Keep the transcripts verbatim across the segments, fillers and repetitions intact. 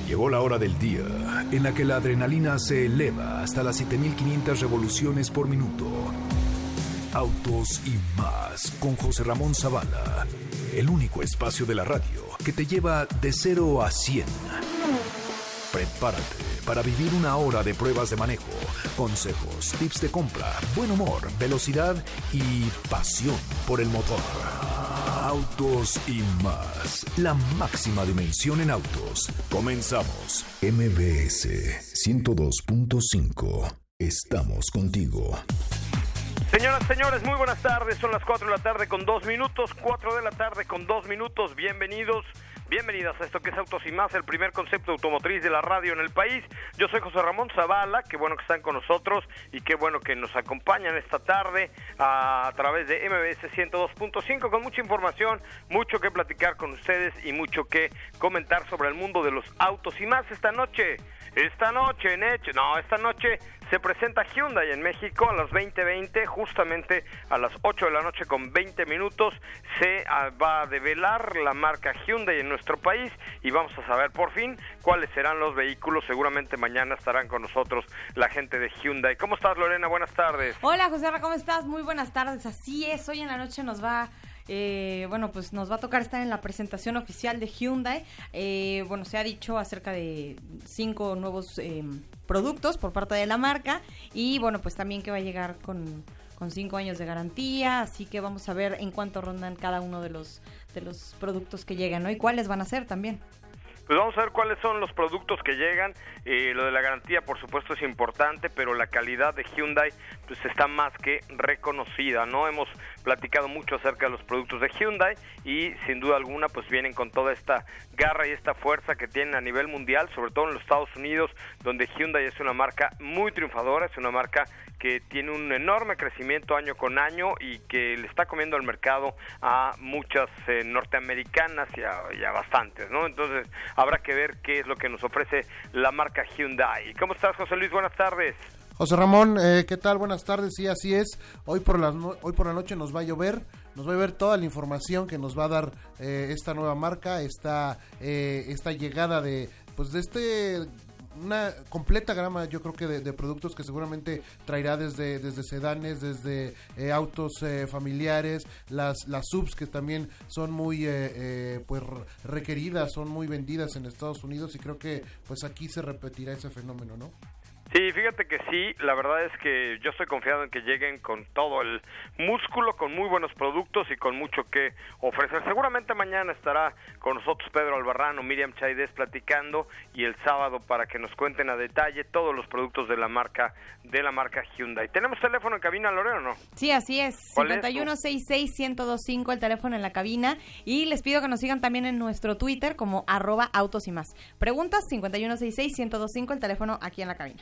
Llegó la hora del día en la que la adrenalina se eleva hasta las siete mil quinientas revoluciones por minuto. Autos y más con José Ramón Zavala, el único espacio de la radio que te lleva de cero a cien. Prepárate para vivir una hora de pruebas de manejo, consejos, tips de compra, buen humor, velocidad y pasión por el motor. Autos y más, la máxima dimensión en autos. Comenzamos. M B S ciento dos punto cinco. Estamos contigo. Señoras, señores, muy buenas tardes. Son las cuatro de la tarde con dos minutos. cuatro de la tarde con dos minutos. Bienvenidos. Bienvenidas a esto que es Autos y Más, el primer concepto automotriz de la radio en el país. Yo soy José Ramón Zavala, qué bueno que están con nosotros y qué bueno que nos acompañan esta tarde a, a través de M B S ciento dos punto cinco con mucha información, mucho que platicar con ustedes y mucho que comentar sobre el mundo de los autos y más. Esta noche, esta noche, Nech, no, esta noche se presenta Hyundai en México a las veinte veinte, justamente a las ocho de la noche con veinte minutos se va a develar la marca Hyundai en nuestro país y vamos a saber por fin cuáles serán los vehículos. Seguramente mañana estarán con nosotros la gente de Hyundai. ¿Cómo estás, Lorena? Buenas tardes. Hola, José Ra, ¿cómo estás? Muy buenas tardes. Así es, hoy en la noche nos va... Eh, bueno, pues nos va a tocar estar en la presentación oficial de Hyundai. Eh, bueno, se ha dicho acerca de cinco nuevos eh, productos por parte de la marca y bueno, pues también que va a llegar con, con cinco años de garantía, así que vamos a ver en cuánto rondan cada uno de los de los productos que llegan, ¿no? Y cuáles van a ser también. Pues vamos a ver cuáles son los productos que llegan. Eh, lo de la garantía, por supuesto, es importante, pero la calidad de Hyundai pues está más que reconocida, ¿no? Hemos platicado mucho acerca de los productos de Hyundai y sin duda alguna pues vienen con toda esta garra y esta fuerza que tienen a nivel mundial, sobre todo en los Estados Unidos, donde Hyundai es una marca muy triunfadora, es una marca que tiene un enorme crecimiento año con año y que le está comiendo al mercado a muchas eh, norteamericanas y a, y a bastantes, ¿no? Entonces habrá que ver qué es lo que nos ofrece la marca Hyundai. ¿Cómo estás, José Luis? Buenas tardes. José Ramón, eh, ¿qué tal? Buenas tardes. Sí, así es. Hoy por la no- hoy por la noche nos va a llover. Nos va a llover toda la información que nos va a dar eh, esta nueva marca, esta eh, esta llegada de pues de este una completa gama, yo creo que de, de productos que seguramente traerá desde desde sedanes, desde eh, autos eh, familiares, las las subs que también son muy eh, eh, pues requeridas, son muy vendidas en Estados Unidos y creo que pues aquí se repetirá ese fenómeno, ¿no? Sí, fíjate que sí, la verdad es que yo estoy confiado en que lleguen con todo el músculo, con muy buenos productos y con mucho que ofrecer. Seguramente mañana estará con nosotros Pedro Albarrán o Miriam Chaidez platicando y el sábado para que nos cuenten a detalle todos los productos de la marca de la marca Hyundai. ¿Tenemos teléfono en cabina, Lorena, o no? Sí, así es. cincuenta y uno sesenta y seis, ciento veinticinco el teléfono en la cabina y les pido que nos sigan también en nuestro Twitter como arroba autos y más. Preguntas cincuenta y uno sesenta y seis, ciento veinticinco el teléfono aquí en la cabina.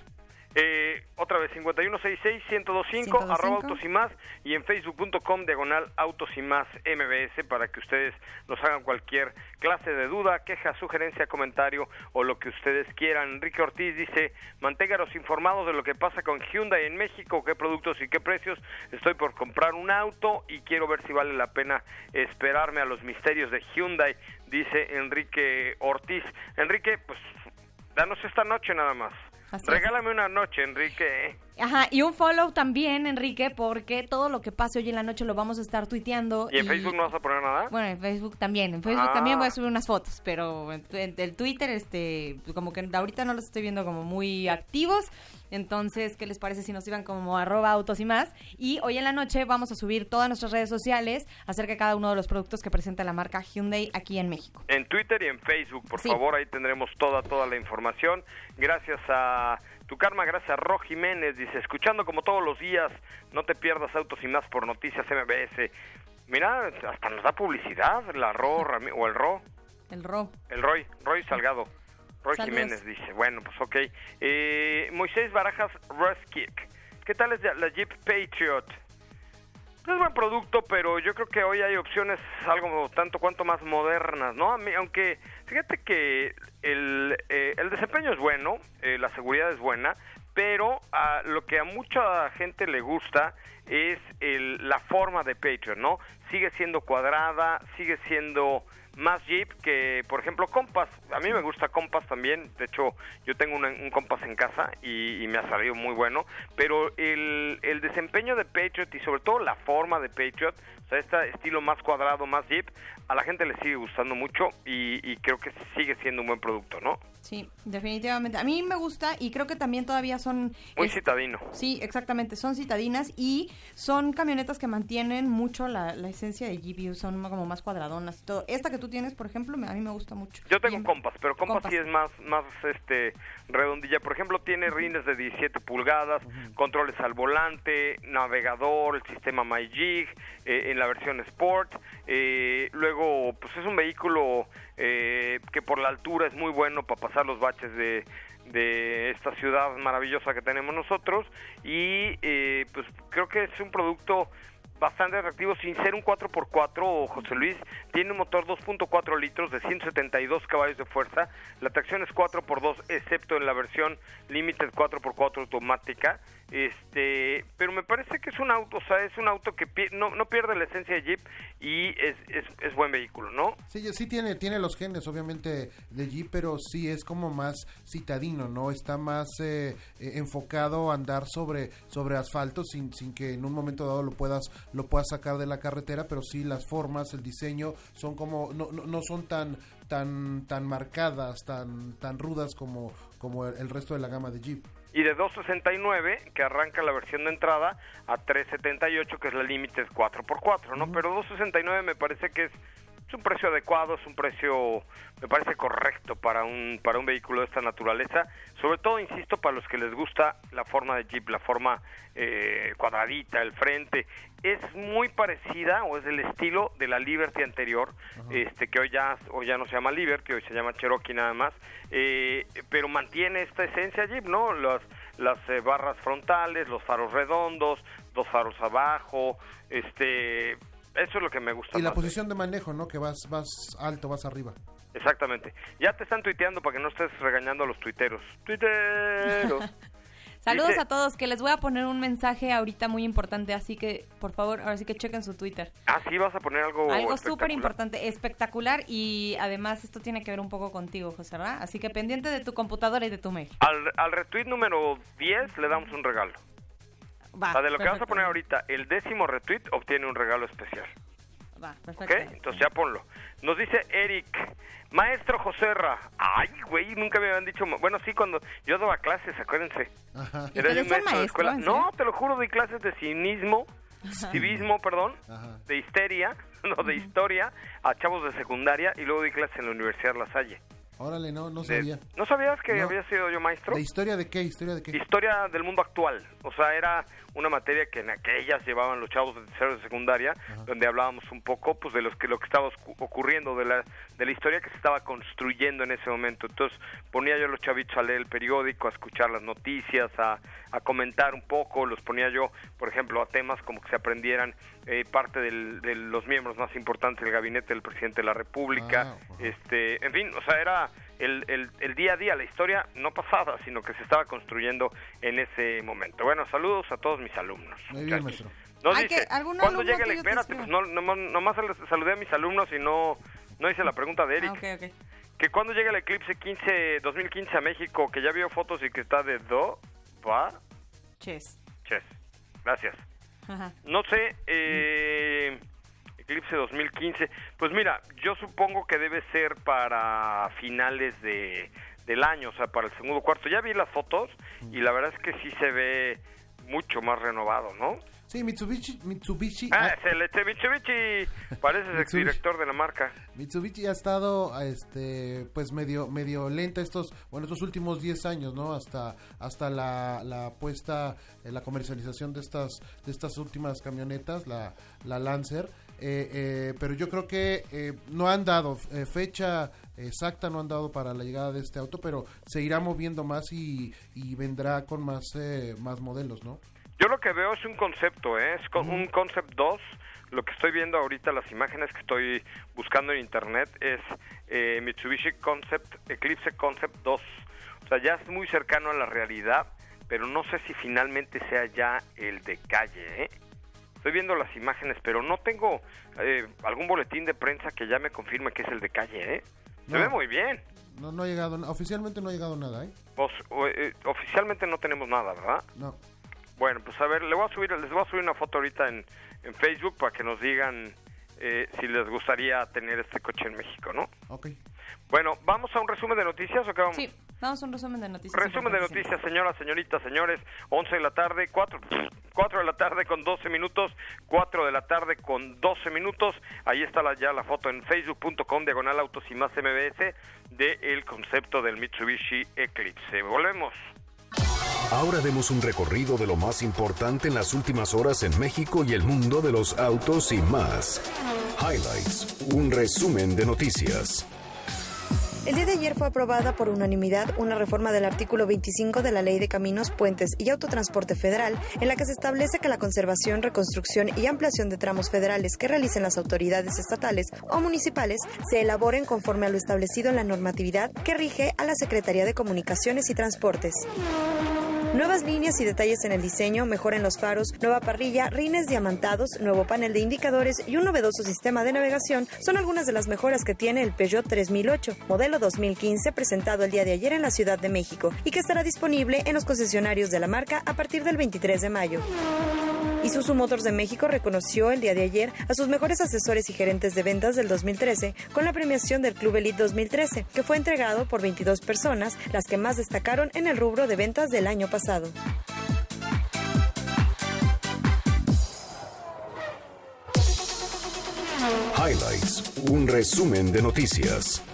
Eh, otra vez, cincuenta y uno sesenta y seis, ciento veinticinco, arroba autos y más, y en facebook punto com, diagonal autos y más M B S, para que ustedes nos hagan cualquier clase de duda, queja, sugerencia, comentario, o lo que ustedes quieran. Enrique Ortiz dice, manténganos informados de lo que pasa con Hyundai en México, qué productos y qué precios. Estoy por comprar un auto y quiero ver si vale la pena esperarme a los misterios de Hyundai, dice Enrique Ortiz. Enrique, pues, danos esta noche nada más. Así Regálame es. Una noche, Enrique. Ajá, y un follow también, Enrique, porque todo lo que pase hoy en la noche lo vamos a estar tuiteando. ¿Y en y... Facebook no vas a poner nada? Bueno, en Facebook también, en Facebook ah. también voy a subir unas fotos, pero en, en el Twitter, este, como que ahorita no los estoy viendo como muy activos, entonces, ¿qué les parece si nos iban como arroba autos y más? Y hoy en la noche vamos a subir todas nuestras redes sociales acerca de cada uno de los productos que presenta la marca Hyundai aquí en México. En Twitter y en Facebook, por sí. favor, ahí tendremos toda, toda la información. Gracias a tu karma, gracias a Ro Jiménez, dice, escuchando como todos los días, no te pierdas Autos y Más por Noticias M B S. Mira, hasta nos da publicidad, la Ro, Rami- o el Ro. El Ro. El Roy, Roy Salgado. Roy Saludos. Jiménez dice, bueno, pues ok. Eh, Moisés Barajas Ruskick, ¿qué tal es la Jeep Patriot? Es buen producto, pero yo creo que hoy hay opciones algo tanto cuanto más modernas, ¿no? A mí, aunque fíjate que el, eh, el desempeño es bueno, eh, la seguridad es buena, pero a lo que a mucha gente le gusta es el, la forma de Patriot, ¿no? sigue siendo cuadrada, sigue siendo más Jeep que, por ejemplo, Compass. A mí me gusta Compass también, de hecho yo tengo una, un Compass en casa y, y me ha salido muy bueno, pero el, el desempeño de Patriot y sobre todo la forma de Patriot, o sea, este estilo más cuadrado, más Jeep, a la gente le sigue gustando mucho y, y creo que sigue siendo un buen producto, ¿no? Sí, definitivamente. A mí me gusta y creo que también todavía son... Muy es, citadino. Sí, exactamente. Son citadinas y son camionetas que mantienen mucho la, la esencia de Jeep, son como más cuadradonas y todo. Esta que tú tienes, por ejemplo, me, a mí me gusta mucho. Yo tengo Bien. Compass, pero Compass, Compass sí es más, más este redondilla. Por ejemplo, tiene rines de diecisiete pulgadas, uh-huh. controles al volante, navegador, el sistema MyJig, eh, en la versión Sport. Eh, luego, pues es un vehículo eh, que por la altura es muy bueno para pasar los baches de, de esta ciudad maravillosa que tenemos nosotros. Y eh, pues creo que es un producto bastante atractivo, sin ser un cuatro por cuatro, José Luis. Tiene un motor dos punto cuatro litros de ciento setenta y dos caballos de fuerza. La tracción es cuatro por dos, excepto en la versión Limited cuatro por cuatro automática. Este, pero me parece que es un auto, o sea, es un auto que pi- no, no pierde la esencia de Jeep y es, es, es buen vehículo, ¿no? Sí, sí tiene, tiene los genes, obviamente, de Jeep, pero sí es como más citadino, ¿no? Está más eh, eh, enfocado a andar sobre, sobre asfalto sin, sin que en un momento dado lo puedas, lo puedas sacar de la carretera, pero sí las formas, el diseño son como, no, no, no son tan, tan, tan marcadas, tan, tan rudas como, como el, el resto de la gama de Jeep. Y de dos sesenta y nueve, que arranca la versión de entrada, a tres setenta y ocho, que es la Limited cuatro por cuatro, ¿no? Uh-huh. Pero dos sesenta y nueve me parece que es, es un precio adecuado, es un precio, me parece correcto para un para un vehículo de esta naturaleza. Sobre todo, insisto, para los que les gusta la forma de Jeep, la forma eh, cuadradita, el frente. Es muy parecida, o es del estilo de la Liberty anterior, uh-huh. este que hoy ya hoy ya no se llama Liberty, que hoy se llama Cherokee nada más, eh, pero mantiene esta esencia Jeep, ¿no? Las, las eh, barras frontales, los faros redondos, dos faros abajo, este, eso es lo que me gusta. Y la más posición de manejo, ¿no? Que vas, vas alto, vas arriba. Exactamente. Ya te están tuiteando para que no estés regañando a los tuiteros. ¡Tuiteros! Saludos Dice, a todos, que les voy a poner un mensaje ahorita muy importante, así que, por favor, ahora sí que chequen su Twitter. Ah, sí, vas a poner algo Algo súper importante, espectacular, y además esto tiene que ver un poco contigo, José, ¿verdad? Así que pendiente de tu computadora y de tu mail. Al, al retweet número diez le damos un regalo. Va, o sea, de lo perfecto. que vas a poner ahorita, el décimo retweet obtiene un regalo especial. Va, perfecto. ¿Ok? Entonces ya ponlo. Nos dice Eric, maestro Joserra. Ay, güey, nunca me habían dicho... Bueno, sí, cuando yo daba clases, acuérdense. Ajá. ¿Y tú eres un maestro, de escuela. en serio? No, te lo juro, doy clases de cinismo, civismo, perdón, Ajá. de histeria, no, de historia, a chavos de secundaria, y luego doy clases en la Universidad La Salle. Órale, no, no De- sabía. ¿No sabías que No. había sido yo maestro? ¿De historia de qué? ¿Historia de qué? Historia del mundo actual, o sea, era una materia que en aquellas llevaban los chavos de tercero de secundaria, Ajá. donde hablábamos un poco pues de los que lo que estaba oscu- ocurriendo, de la de la historia que se estaba construyendo en ese momento. Entonces ponía yo a los chavitos a leer el periódico, a escuchar las noticias, a, a comentar un poco, los ponía yo, por ejemplo, a temas como que se aprendieran eh, parte del, de los miembros más importantes del gabinete del presidente de la República, Ah, ajá. este, en fin, o sea, era El, el, el día a día, la historia no pasada, sino que se estaba construyendo en ese momento. Bueno, saludos a todos mis alumnos. Muy bien, muchachos. maestro. Nos Ay, dice, que algún ¿cuándo alumno llega el tuyo te espérate? Pues escribe. no, nomás, nomás saludé a mis alumnos y no, no hice la pregunta de Eric. Ah, ok, ok. Que cuando llega el eclipse quince, dos mil quince a México, que ya vio fotos y que está de do, va, Ches. ches. Gracias. Ajá. No sé, eh, eclipse dos mil quince, pues mira, yo supongo que debe ser para finales de del año, o sea, para el segundo cuarto. Ya vi las fotos y la verdad es que sí se ve mucho más renovado, ¿no? Sí, Mitsubishi, Mitsubishi, Ah, ah, es el este Mitsubishi, pareces Mitsubishi. exdirector de la marca. Mitsubishi ha estado, este, pues medio, medio lenta estos, bueno, estos últimos diez años, ¿no? Hasta, hasta la, la puesta, eh, la comercialización de estas, de estas últimas camionetas, la, la Lancer. Eh, eh, pero yo creo que eh, no han dado eh, fecha exacta, no han dado para la llegada de este auto, pero se irá moviendo más y, y vendrá con más, eh, más modelos, ¿no? Yo lo que veo es un concepto, ¿eh? Es con, Ujú. un Concept dos. Lo que estoy viendo ahorita, las imágenes que estoy buscando en internet, es eh, Mitsubishi Concept, Eclipse Concept dos. O sea, ya es muy cercano a la realidad, pero no sé si finalmente sea ya el de calle, ¿eh? Estoy viendo las imágenes, pero no tengo eh, algún boletín de prensa que ya me confirme que es el de calle, ¿eh? Se No. ve muy bien. No, no ha llegado, oficialmente no ha llegado nada, ¿eh? Pues, o, eh, oficialmente no tenemos nada, ¿verdad? No. Bueno, pues a ver, le voy a subir, les voy a subir una foto ahorita en, en Facebook para que nos digan eh, si les gustaría tener este coche en México, ¿no? Ok. Bueno, ¿vamos a un resumen de noticias o qué vamos? Sí, vamos a un resumen de noticias. Resumen de noticias, señoras, señoritas, señores, once de la tarde, cuatro, cuatro de la tarde con doce minutos, cuatro de la tarde con doce minutos, ahí está la, ya la foto en facebook punto com, diagonal autos y más M B S, del concepto del Mitsubishi Eclipse. Volvemos. Ahora demos un recorrido de lo más importante en las últimas horas en México y el mundo de los autos y más. Highlights, un resumen de noticias. El día de ayer fue aprobada por unanimidad una reforma del artículo veinticinco de la Ley de Caminos, Puentes y Autotransporte Federal, en la que se establece que la conservación, reconstrucción y ampliación de tramos federales que realicen las autoridades estatales o municipales se elaboren conforme a lo establecido en la normatividad que rige a la Secretaría de Comunicaciones y Transportes. Nuevas líneas y detalles en el diseño, mejora en los faros, nueva parrilla, rines diamantados, nuevo panel de indicadores y un novedoso sistema de navegación son algunas de las mejoras que tiene el Peugeot tres mil ocho, modelo dos mil quince, presentado el día de ayer en la Ciudad de México y que estará disponible en los concesionarios de la marca a partir del veintitrés de mayo. Isuzu Motors de México reconoció el día de ayer a sus mejores asesores y gerentes de ventas del dos mil trece con la premiación del Club Elite dos mil trece, que fue entregado por veintidós personas, las que más destacaron en el rubro de ventas del año pasado. Highlights, un resumen de noticias.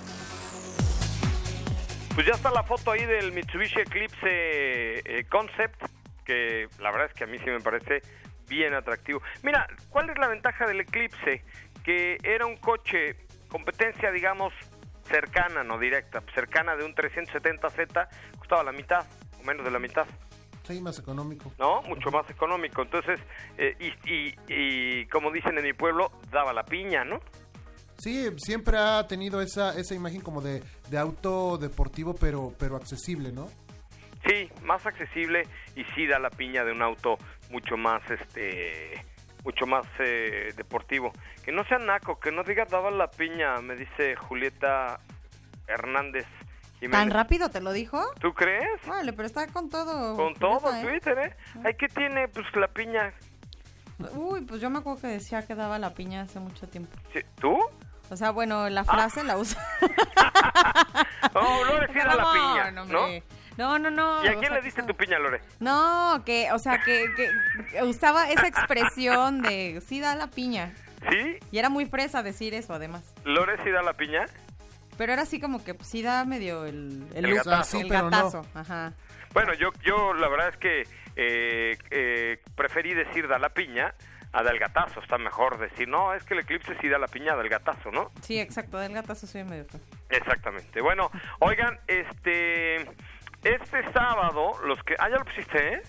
Pues ya está la foto ahí del Mitsubishi Eclipse eh, Concept, que la verdad es que a mí sí me parece bien atractivo. Mira, ¿cuál es la ventaja del Eclipse? Que era un coche, competencia, digamos, cercana, no directa, cercana de un trescientos setenta Z, costaba la mitad, o menos de la mitad. Sí, más económico. No, mucho más económico. Entonces, eh, y, y, y como dicen en mi pueblo, daba la piña, ¿no? Sí, siempre ha tenido esa esa imagen como de, de auto deportivo, pero pero accesible, ¿no? Sí, más accesible y sí da la piña de un auto mucho más, este, mucho más eh, deportivo. Que no sea naco, que no diga daba la piña, me dice Julieta Hernández Jiménez. ¿Tan rápido te lo dijo? ¿Tú crees? Vale, pero está con todo. Con todo ¿eh? Twitter, ¿eh? Ay, ¿qué tiene? Pues la piña. Uy, pues yo me acuerdo que decía que daba la piña hace mucho tiempo. ¿Sí? ¿Tú? O sea, bueno, la frase ah. la usa. No, Lore sí da la piña, ¿no? No, no, no. ¿Y a quién o sea, le diste que... tu piña, Lore? No, que, o sea, que, que usaba esa expresión de sí da la piña. ¿Sí? Y era muy fresa decir eso, además. ¿Lore sí da la piña? Pero era así como que pues, sí da medio el... El, el gatazo. El gatazo, no. Ajá. Bueno, yo, yo la verdad es que eh, eh, preferí decir da la piña a del gatazo. Está mejor decir, no, es que el Eclipse sí da la piña del gatazo, ¿no? Sí, exacto, del gatazo sí medio fue. Exactamente. Bueno, oigan, este... Este sábado, los que... Ah, ya lo pusiste, ¿eh?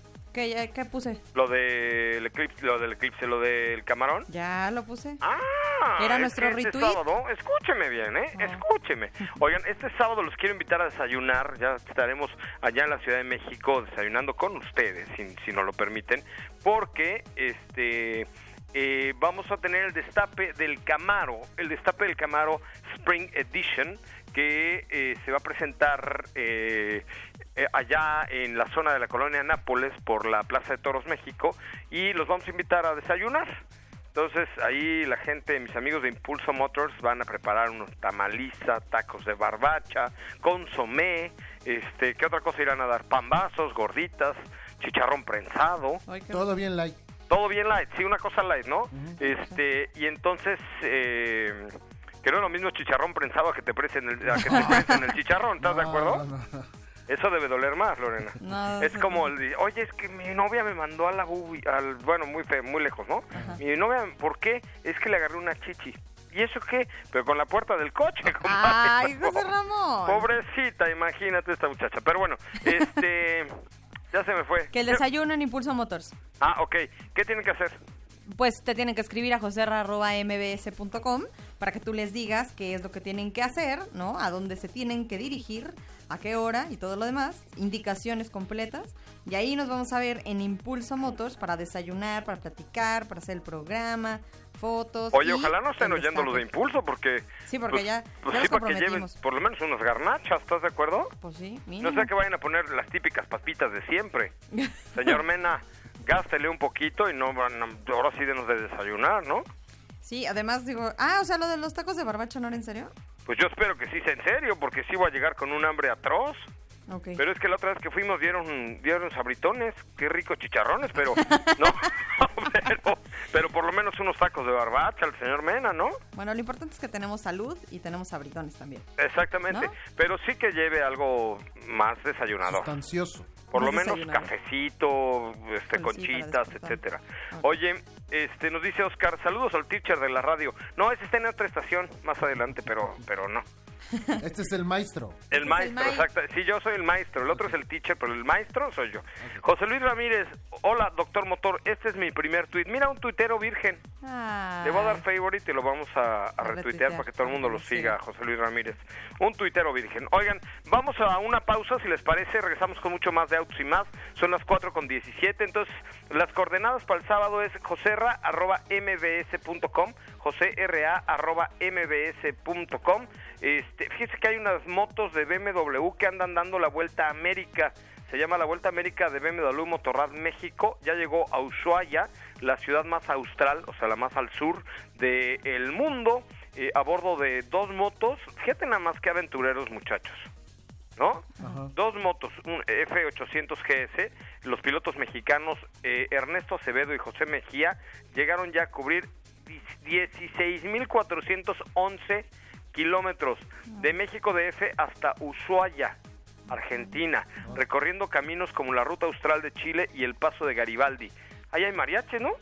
¿Qué, qué puse? Lo del eclipse, lo del eclipse, lo del camarón. Ya lo puse. Ah, era nuestro este, retweet. Este sábado, escúcheme bien, ¿eh? Oh. Escúcheme. Oigan, este sábado los quiero invitar a desayunar. Ya estaremos allá en la Ciudad de México desayunando con ustedes, si, si nos lo permiten, porque este... Eh, vamos a tener el destape del Camaro, el destape del Camaro Spring Edition, que eh, se va a presentar eh, eh, allá en la zona de la colonia Nápoles por la Plaza de Toros México, y los vamos a invitar a desayunar. Entonces ahí la gente, mis amigos de Impulso Motors, van a preparar unos tamaliza, tacos de barbacha, consomé, este, ¿qué otra cosa irán a dar? Pambazos, gorditas, chicharrón prensado. Ay, todo bien light. Todo bien light, sí, una cosa light, ¿no? Uh-huh. Este, y entonces, eh, que no es lo mismo chicharrón prensado a que te presen el, a que te presen el chicharrón, ¿estás no, de acuerdo? No, no. Eso debe doler más, Lorena. No, es como, el, oye, es que mi novia me mandó a la U, al, bueno, muy fe, muy lejos, ¿no? Uh-huh. Mi novia, ¿por qué? Es que le agarré una chichi. ¿Y eso qué? Pero con la puerta del coche, compadre. Ay, José Ramón. Pobrecita, imagínate esta muchacha. Pero bueno, este... Ya se me fue. Que el desayuno en Impulso Motors. Ah, ok. ¿Qué tienen que hacer? Pues te tienen que escribir a joserra arroba m b s punto com para que tú les digas qué es lo que tienen que hacer, ¿no? A dónde se tienen que dirigir a qué hora y todo lo demás, indicaciones completas. Y ahí nos vamos a ver en Impulso Motors para desayunar, para platicar, para hacer el programa, fotos. Oye, ojalá no estén oyendo los de Impulso, porque... Sí, porque pues, ya, pues ya sí, los para que lleven comprometimos. por lo menos unas garnachas, ¿estás de acuerdo? Pues sí, mínimo. No sea que vayan a poner las típicas papitas de siempre. Señor Mena, gástele un poquito y no van a- ahora sí denos de desayunar, ¿no? Sí, además digo, ah, o sea, lo de los tacos de barbacha, ¿no era en serio? Pues yo espero que sí sea en serio, porque sí voy a llegar con un hambre atroz. Ok. Pero es que la otra vez que fuimos dieron dieron sabritones, qué ricos chicharrones, pero no, pero, pero por lo menos unos tacos de barbacha al señor Mena, ¿no? Bueno, lo importante es que tenemos salud y tenemos sabritones también. Exactamente, ¿No? pero sí que lleve algo más desayunador. Sustancioso. Por lo Más menos desayunador. cafecito, este, Pues sí, conchitas, para despertar. etcétera. Ok. Oye, este, nos dice Oscar, saludos al teacher de la radio. No, ese está en otra estación, más adelante, pero, pero no. Este es el maestro. El es el maestro, mai- exacto. Sí, yo soy el maestro, el otro es el teacher, pero el maestro soy yo. José Luis Ramírez, hola, doctor Motor, este es mi primer tuit. Mira, un tuitero virgen. Ah, Le voy a dar favorite y lo vamos a, a A retuitear retuitear, para que todo el mundo para lo que lo siga, siga. José Luis Ramírez. Un tuitero virgen. Oigan, vamos a una pausa, si les parece, regresamos con mucho más de Autos y Más. Son las cuatro con diecisiete, entonces las coordenadas para el sábado es joserra arroba mbs punto com, joserra arroba mbs punto com. Este, fíjese que hay unas motos de B M W que andan dando la Vuelta a América. Se llama la Vuelta a América de B M W Motorrad México. Ya llegó a Ushuaia, la ciudad más austral, o sea, la más al sur del mundo, eh, a bordo de dos motos. Fíjate nada más que aventureros, muchachos, ¿no? Ajá. Dos motos, un F ochocientos G S. Los pilotos mexicanos eh, Ernesto Acevedo y José Mejía llegaron ya a cubrir dieciséis mil cuatrocientos once kilómetros de México D F hasta Ushuaia, Argentina, recorriendo caminos como la Ruta Austral de Chile y el Paso de Garibaldi. Ahí hay mariachi, ¿no?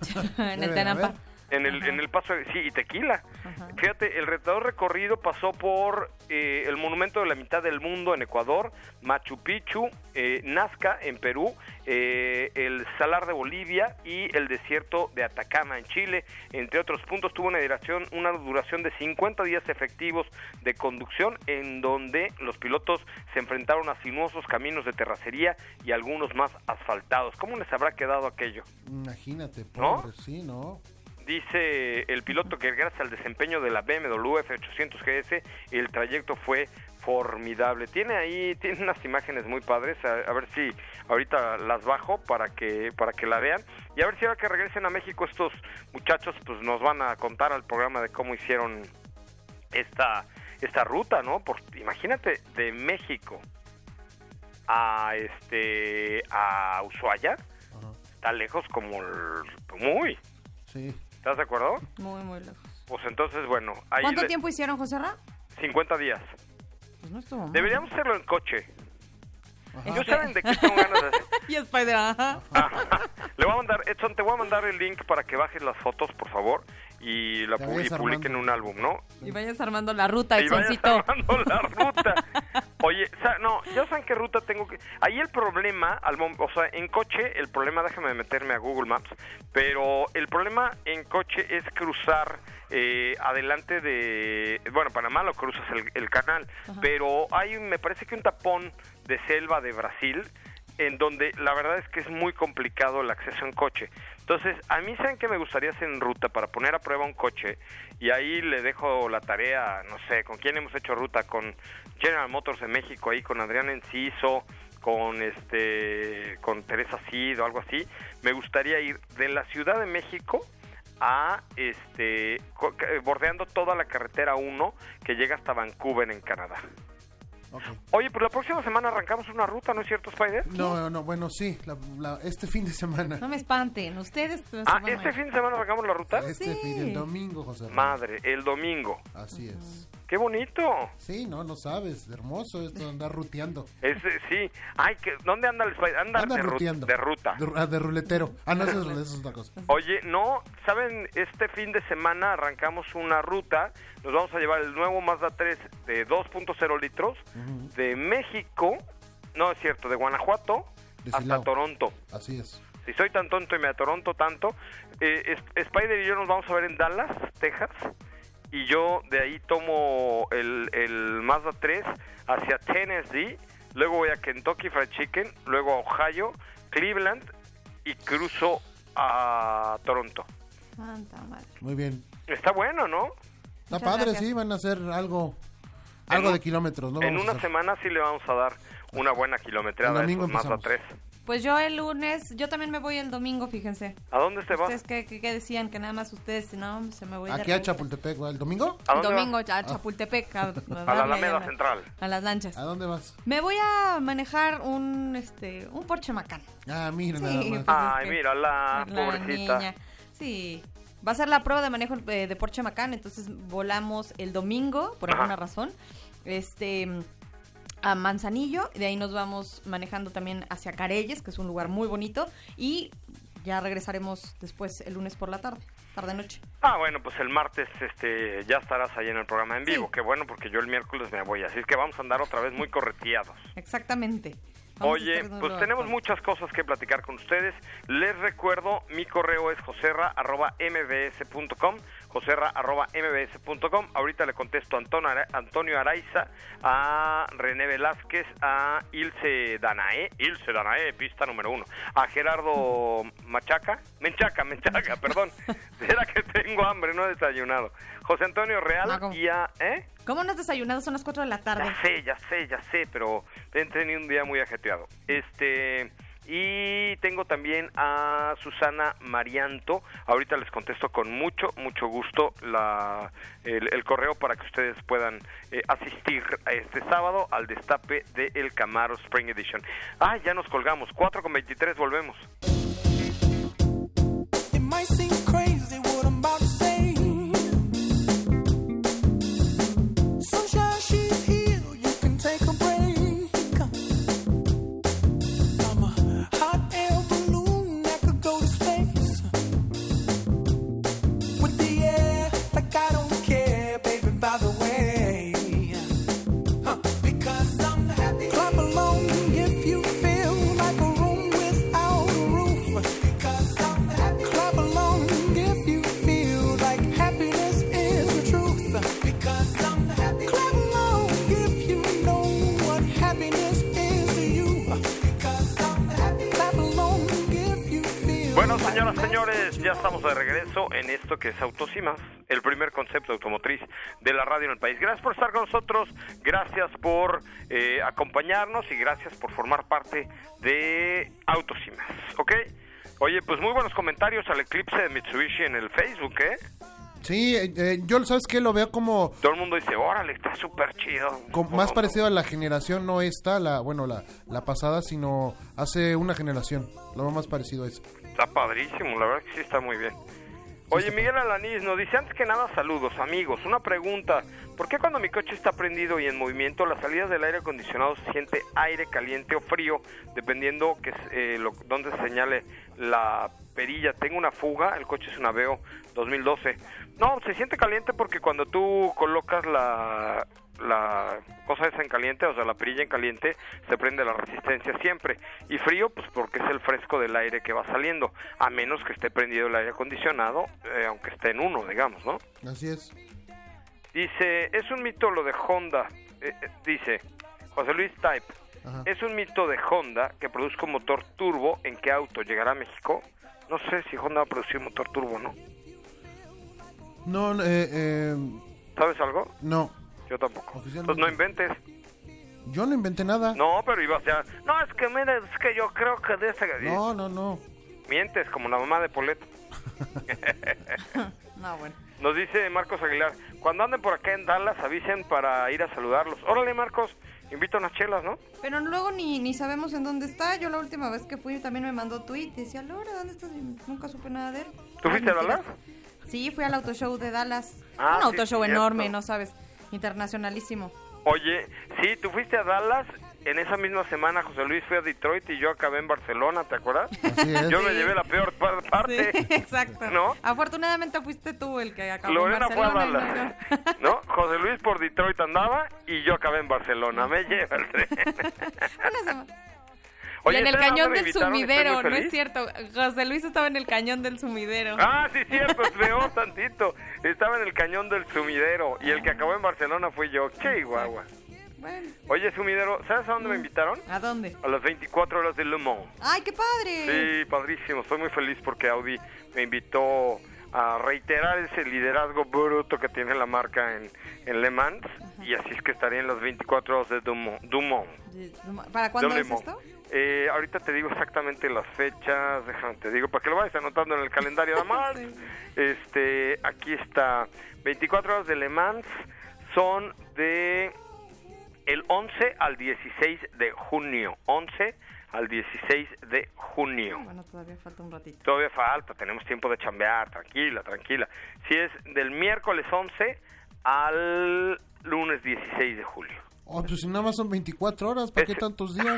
en Debe el de Tenampa. haber. En el, Ajá. en el paso, de- sí, y tequila. Ajá. Fíjate, el retador recorrido pasó por eh, el Monumento de la Mitad del Mundo en Ecuador, Machu Picchu, eh, Nazca en Perú, eh, el Salar de Bolivia y el desierto de Atacama en Chile, entre otros puntos. Tuvo una duración, una duración de cincuenta días efectivos de conducción, en donde los pilotos se enfrentaron a sinuosos caminos de terracería y algunos más asfaltados. ¿Cómo les habrá quedado aquello? Imagínate, ¿No? pobre, sí, ¿no? Dice el piloto que gracias al desempeño de la B M W F ochocientos G S el trayecto fue formidable. Tiene ahí, tiene unas imágenes muy padres, a, a ver si ahorita las bajo para que para que la vean, y a ver si ahora que regresen a México estos muchachos pues nos van a contar al programa de cómo hicieron esta esta ruta, ¿no? Por, imagínate, de México a este a Ushuaia, Ajá. está lejos como el, muy. Sí. ¿Estás de acuerdo? Muy, muy lejos. Pues entonces, bueno, ahí ¿Cuánto le- tiempo hicieron, José Ra? cincuenta días. Pues no estuvo mal. Deberíamos hacerlo en coche. Ajá. ¿Yo Este- saben de qué tengo ganas de hacer? Y Spider, ajá. Ajá. Le voy a mandar, Edson, te voy a mandar el link para que bajes las fotos, por favor, y la Te pu- y vayas publiquen armando. un álbum, ¿no? Y vayas armando la ruta, Y vayas Edsoncito. armando la ruta. Oye, sa- no, ¿ya saben qué ruta tengo que...? Ahí el problema, al mom- o sea, en coche, el problema, déjame meterme a Google Maps, pero el problema en coche es cruzar eh, adelante de... Bueno, Panamá lo cruzas el, el canal, Ajá. pero hay, me parece que un tapón de selva de Brasil, en donde la verdad es que es muy complicado el acceso en coche. Entonces, a mí saben que me gustaría hacer en ruta para poner a prueba un coche, y ahí le dejo la tarea, no sé, ¿con quién hemos hecho ruta? Con General Motors de México, ahí con Adrián Enciso, con este con Teresa Cid o algo así. Me gustaría ir de la Ciudad de México a este co- bordeando toda la carretera uno que llega hasta Vancouver en Canadá. Ok. Oye, pues la próxima semana arrancamos una ruta, ¿no es cierto, Spider? No, no, bueno, sí, la- la- este fin de semana. No me espanten, ustedes... Ah, ¿este fin de semana arrancamos la ruta? Este Sí. fin, el domingo, José. Ramón. Madre, el domingo. Así es. ¡Qué bonito! Sí, no, no sabes, hermoso esto de andar ruteando. Es, eh, sí. Ay, que, ¿dónde anda el Spider? Anda, Anda de, ru- ruteando. de ruta. De, ah, de ruletero. Ah, no, eso es, eso es otra cosa. Oye, no, ¿saben? Este fin de semana arrancamos una ruta. Nos vamos a llevar el nuevo Mazda tres de dos punto cero litros Ujú. de México, no es cierto, de Guanajuato De hasta Silao. Toronto. Así es. Si soy tan tonto y me atoronto tanto, eh, es- Spider y yo nos vamos a ver en Dallas, Texas, y yo de ahí tomo el, el Mazda tres hacia Tennessee, luego voy a Kentucky Fried Chicken, luego a Ohio, Cleveland y cruzo a Toronto. Santa madre. Muy bien. Está bueno, ¿no? Está Muchas padre, gracias. sí, van a hacer algo algo En de un- kilómetros, ¿no? En Vamos a una hacer. semana sí le vamos a dar una buena kilometrada El a domingo esos Mazda empezamos. tres. Pues yo el lunes, yo también me voy el domingo, fíjense. ¿A dónde te vas? ¿Ustedes qué, qué, qué decían? Que nada más ustedes, no, se me voy de Aquí a renta. Chapultepec, ¿va? ¿El domingo? ¿A El dónde domingo vas? a Chapultepec. A, a A la darle Alameda allá Central. A las lanchas. ¿A dónde vas? Me voy a manejar un este un Porsche Macan. Ah, mira, Sí, nada más. pues, Ay, es que- mira, la, La pobrecita. niña. Sí. Va a ser la prueba de manejo eh, de Porsche Macan, entonces volamos el domingo, por Ajá. alguna razón, este a Manzanillo, y de ahí nos vamos manejando también hacia Careyes, que es un lugar muy bonito, y ya regresaremos después el lunes por la tarde, tarde-noche. Ah, bueno, pues el martes este ya estarás ahí en el programa en vivo. Sí. Qué bueno, porque yo el miércoles me voy. Así es que vamos a andar otra vez muy correteados. Exactamente. Vamos a Oye, estar pues dando- tenemos muchas cosas que platicar con ustedes. Les recuerdo, mi correo es joserra arroba mbs punto com, joserra arroba mbs punto com. Ahorita le contesto a Antonio, Ara- Antonio Araiza, a René Velázquez, a Ilse Danae, Ilse Danae, pista número uno, a Gerardo Machaca, Menchaca, Menchaca, perdón. Era que tengo hambre, no he desayunado. José Antonio Real No, ¿cómo? y a... ¿Eh? ¿Cómo no has desayunado? Son las cuatro de la tarde. Ya sé, ya sé, ya sé, pero he tenido un día muy ajetreado. Este, y tengo también a Susana Marianto. Ahorita les contesto con mucho, mucho gusto la, el, el correo para que ustedes puedan eh, asistir a este sábado al destape de El Camaro Spring Edition. Ah, ya nos colgamos. cuatro con veintitrés, volvemos. It might seem crazy what I'm about to say. Sunshine, she's here, you can take a break. I'm a hot air balloon that could go to space. With the air, like I don't care, baby, by the way. Huh, because I'm happy. Clap along if you feel like a room without a roof. Because I'm happy. Clap along if you feel like happiness is the truth. Because I'm happy. Clap along if you know what happiness is to you. Because I'm happy. Clap along if you feel. Bueno, señoras, señores, ya estamos de regreso en esto que es Autos y Más, el primer concepto automotriz de la radio en el país. Gracias por estar con nosotros, gracias por eh, acompañarnos y gracias por formar parte de Autos y Más, ¿ok? Oye, pues muy buenos comentarios al eclipse de Mitsubishi en el Facebook, ¿eh? Sí, eh, eh, yo, ¿sabes qué? Lo veo como, Todo el mundo dice, órale, está súper chido. como más parecido a la generación, no esta, la bueno, la, la pasada, sino hace una generación. Lo veo más parecido a eso. Está padrísimo, la verdad que sí está muy bien. Oye, Miguel Alanís nos dice, antes que nada, saludos, amigos. Una pregunta, ¿por qué cuando mi coche está prendido y en movimiento, las salidas del aire acondicionado se siente aire caliente o frío, dependiendo que eh, lo, dónde se señale la perilla? Tengo una fuga, el coche es un Aveo dos mil doce. No, se siente caliente porque cuando tú colocas la... la cosa esa en caliente, o sea, la perilla en caliente, se prende la resistencia siempre. Y frío, pues porque es el fresco del aire que va saliendo, a menos que esté prendido el aire acondicionado, eh, aunque esté en uno, digamos, ¿no? Así es. Dice, es un mito lo de Honda, eh, eh, dice José Luis Type, Ajá. es un mito de Honda que produzca un motor turbo. ¿En qué auto llegará a México? No sé si Honda va a producir motor turbo o no. No, eh, eh, ¿Sabes algo? no. Yo tampoco. Oficialmente. Pues no inventes. Yo no inventé nada. No, pero ibas ya. No, es que mira, es que yo creo que de ese... No, no, no. Mientes, como la mamá de Polet. No, bueno. Nos dice Marcos Aguilar, cuando anden por acá en Dallas, avisen para ir a saludarlos. Órale, Marcos, invita unas chelas, ¿no? Pero luego ni, ni sabemos en dónde está. Yo la última vez que fui también me mandó tweet. Decía, Laura, ¿dónde estás? Y nunca supe nada de él. ¿Tú Ay, fuiste a mentiras. Dallas? Sí, fui al auto show de Dallas. Ah, Un sí, auto show cierto. enorme, no sabes. Internacionalísimo. Oye, sí, tú fuiste a Dallas. En esa misma semana José Luis fue a Detroit y yo acabé en Barcelona, ¿te acuerdas? Así es. Yo me Sí. llevé la peor par- parte. Sí, exacto. ¿No? Afortunadamente fuiste tú el que acabó Lorena en fue a Barcelona. Dallas, y no yo. ¿no? José Luis por Detroit andaba y yo acabé en Barcelona. Me lleva el tren. Una semana. Oye, y en el ¿sabes cañón dónde me del invitaron? sumidero, Estoy muy no es feliz. cierto. José Luis estaba en el cañón del sumidero. Ah, sí, cierto, peor tantito. Estaba en el cañón del sumidero y el que acabó en Barcelona fui yo. ¡Qué guagua! Bueno, Oye, sumidero, ¿sabes a dónde me invitaron? ¿a dónde? A las veinticuatro horas de Le Mans. ¡Ay, qué padre! Sí, padrísimo. Estoy muy feliz porque Audi me invitó a reiterar ese liderazgo bruto que tiene la marca en, en Le Mans. Ajá. Y así es que estaré en las veinticuatro horas de Dumont. Dumont. ¿Para cuándo de es Le Mans. esto? Eh, ahorita te digo exactamente las fechas, déjame te digo, para que lo vayas anotando en el calendario de Mars. Sí. Este, aquí está, veinticuatro horas de Le Mans son de el once al dieciséis de junio, once al dieciséis de junio. Bueno, todavía falta un ratito. Todavía falta, tenemos tiempo de chambear, tranquila, tranquila. Si es del miércoles once al lunes dieciséis de julio. Oh, pues si nada más son veinticuatro horas, ¿para qué tantos días?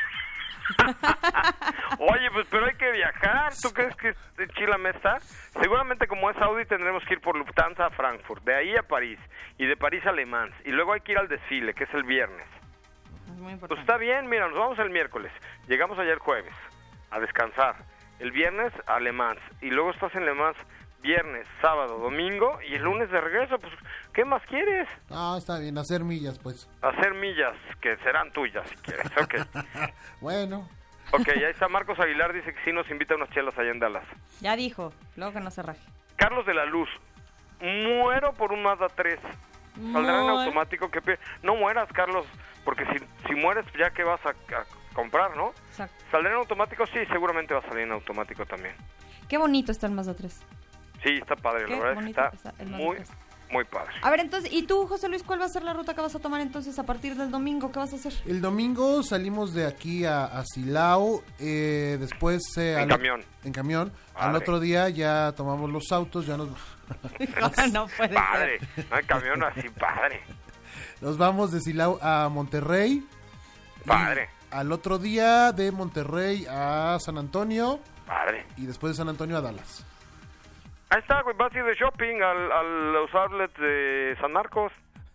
Oye, pues pero hay que viajar. ¿Tú crees que en Chile está? Seguramente como es Audi tendremos que ir por Lufthansa a Frankfurt, de ahí a París y de París a Le Mans y luego hay que ir al desfile, que es el viernes. Es muy importante. Pues está bien, mira, nos vamos el miércoles, llegamos ayer jueves a descansar, el viernes a Le Mans y luego estás en Le Mans viernes, sábado, domingo y el lunes de regreso. Pues ¿qué más quieres? Ah, está bien, hacer millas pues. Hacer millas que serán tuyas si quieres. Ok. Bueno. Ok, ahí está Marcos Aguilar, dice que sí nos invita a unas chelas allá en Dallas. Ya dijo, luego que no se raje. Carlos de la Luz, muero por un Mazda tres. ¿Saldrá en automático? ¿Qué pe... No mueras, Carlos, porque si, si mueres ya que vas a, a comprar, ¿no? Exacto. ¿Saldrá en automático? Sí, seguramente va a salir en automático también. Qué bonito está el Mazda tres. Sí, está padre, Qué la verdad es que está, está muy, muy padre. A ver, entonces, ¿y tú, José Luis, cuál va a ser la ruta que vas a tomar entonces a partir del domingo? ¿Qué vas a hacer? El domingo salimos de aquí a, a Silao, eh, después... Eh, en al, camión. En camión. Padre. Al otro día ya tomamos los autos, ya nos... No puede Padre, ser. no hay camión así, padre. Nos vamos de Silao a Monterrey. Padre. Al otro día de Monterrey a San Antonio. Padre. Y después de San Antonio a Dallas. Ahí está, güey, vas a ir de shopping al, a los outlets de San Marcos.